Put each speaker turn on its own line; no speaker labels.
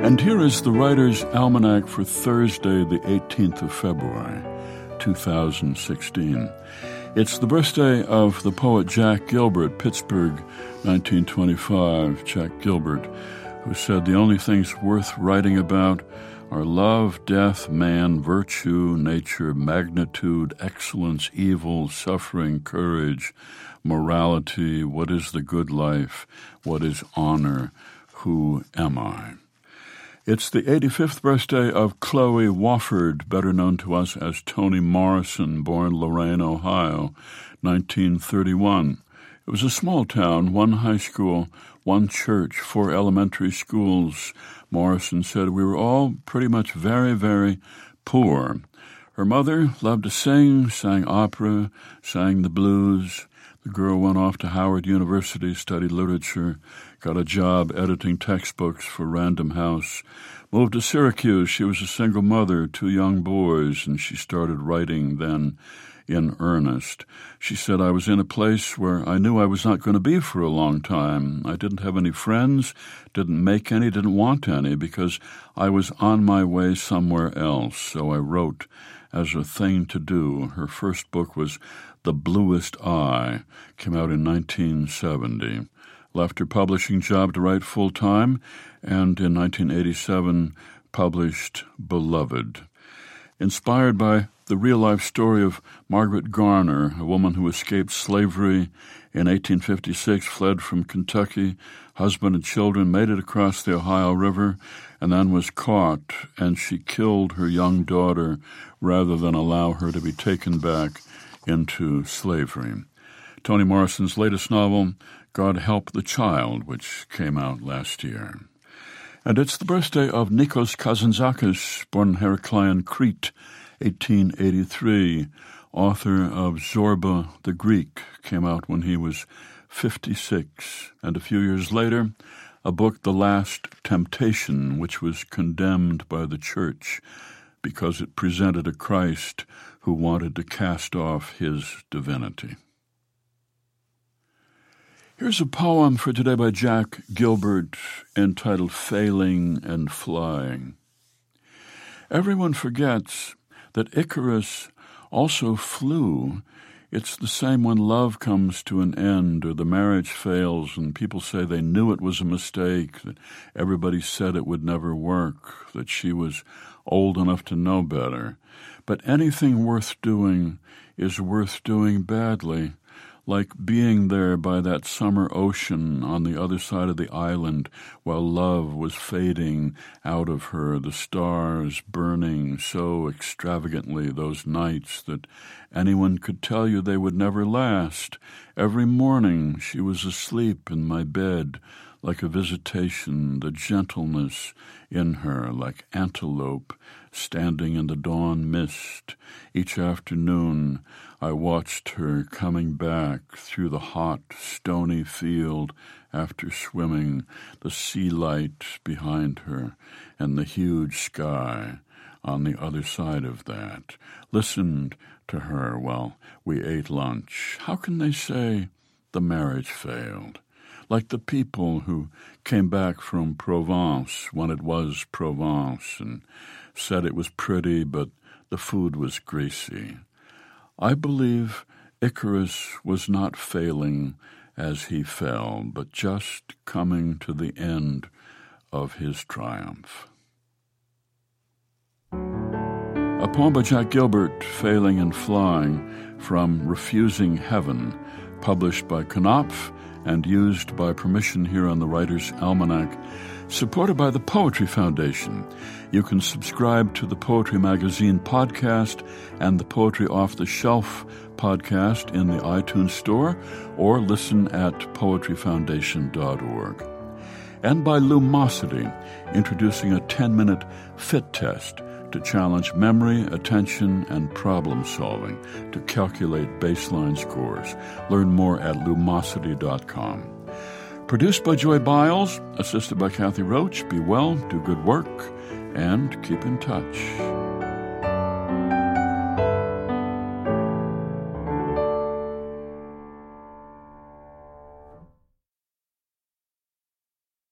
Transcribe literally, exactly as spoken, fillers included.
And here is the Writer's Almanac for Thursday, the eighteenth of February, two thousand sixteen. It's the birthday of the poet Jack Gilbert, Pittsburgh, nineteen twenty-five. Jack Gilbert, who said the only things worth writing about are love, death, man, virtue, nature, magnitude, excellence, evil, suffering, courage, morality, what is the good life, what is honor, who am I? It's the eighty-fifth birthday of Chloe Wofford, better known to us as Toni Morrison, born Lorain, Ohio, nineteen thirty-one. It was a small town, one high school, one church, four elementary schools. Morrison said, we were all pretty much very, very poor. Her mother loved to sing, sang opera, sang the blues. The girl went off to Howard University, studied literature, got a job editing textbooks for Random House, moved to Syracuse. She was a single mother, two young boys, and she started writing then in earnest. She said, I was in a place where I knew I was not going to be for a long time. I didn't have any friends, didn't make any, didn't want any, because I was on my way somewhere else. So I wrote as a thing to do. Her first book was The Bluest Eye, came out in nineteen seventy. Left her publishing job to write full-time, and in nineteen eighty-seven published Beloved. Inspired by the real-life story of Margaret Garner, a woman who escaped slavery in eighteen fifty-six, fled from Kentucky, husband and children, made it across the Ohio River, and then was caught, and she killed her young daughter rather than allow her to be taken back into slavery. Toni Morrison's latest novel, God Help the Child, which came out last year. And it's the birthday of Nikos Kazantzakis, born in Heraklion, Crete, eighteen eighty-three, author of Zorba the Greek, came out when he was fifty-six. And a few years later, a book, The Last Temptation, which was condemned by the church because it presented a Christ who wanted to cast off his divinity. Here's a poem for today by Jack Gilbert entitled Failing and Flying. Everyone forgets that Icarus also flew. It's the same when love comes to an end or the marriage fails and people say they knew it was a mistake, that everybody said it would never work, that she was old enough to know better. But anything worth doing is worth doing badly, like being there by that summer ocean on the other side of the island while love was fading out of her, the stars burning so extravagantly those nights that anyone could tell you they would never last. Every morning she was asleep in my bed, like a visitation, the gentleness in her, like antelope standing in the dawn mist. Each afternoon I watched her coming back through the hot, stony field after swimming, the sea light behind her and the huge sky on the other side of that. Listened to her while we ate lunch. How can they say the marriage failed? Like the people who came back from Provence when it was Provence and said it was pretty, but the food was greasy. I believe Icarus was not failing as he fell, but just coming to the end of his triumph. A poem by Jack Gilbert, Failing and Flying, from Refusing Heaven, published by Knopf and used by permission here on the Writer's Almanac, supported by the Poetry Foundation. You can subscribe to the Poetry Magazine podcast and the Poetry Off the Shelf podcast in the iTunes Store, or listen at poetry foundation dot org. And by Lumosity, introducing a ten-minute fit test to challenge memory, attention, and problem-solving to calculate baseline scores. Learn more at lumosity dot com. Produced by Joy Biles, assisted by Kathy Roach. Be well, do good work, and keep in touch.